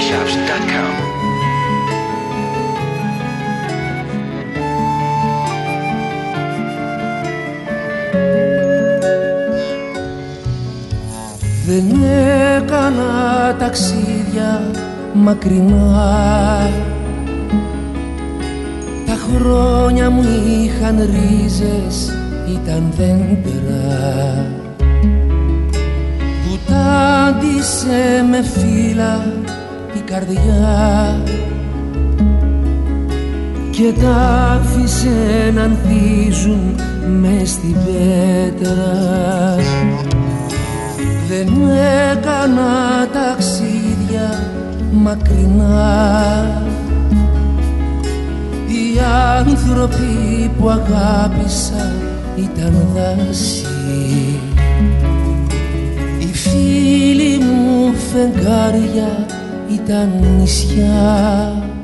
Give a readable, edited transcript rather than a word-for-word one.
thechairshot.com. Δεν έκανα ταξίδια μακρινά, τα χρόνια μου είχαν ρίζες, ήταν δέντρα που τάντισε με φύλλα η καρδιά και τα άφησε να ανθίζουν μες στην πέτρα. Δεν έκανα ταξίδια μακρινά, οι άνθρωποι που αγάπησα ήταν δάση, οι φίλοι μου φεγγάρια ήταν νησιά.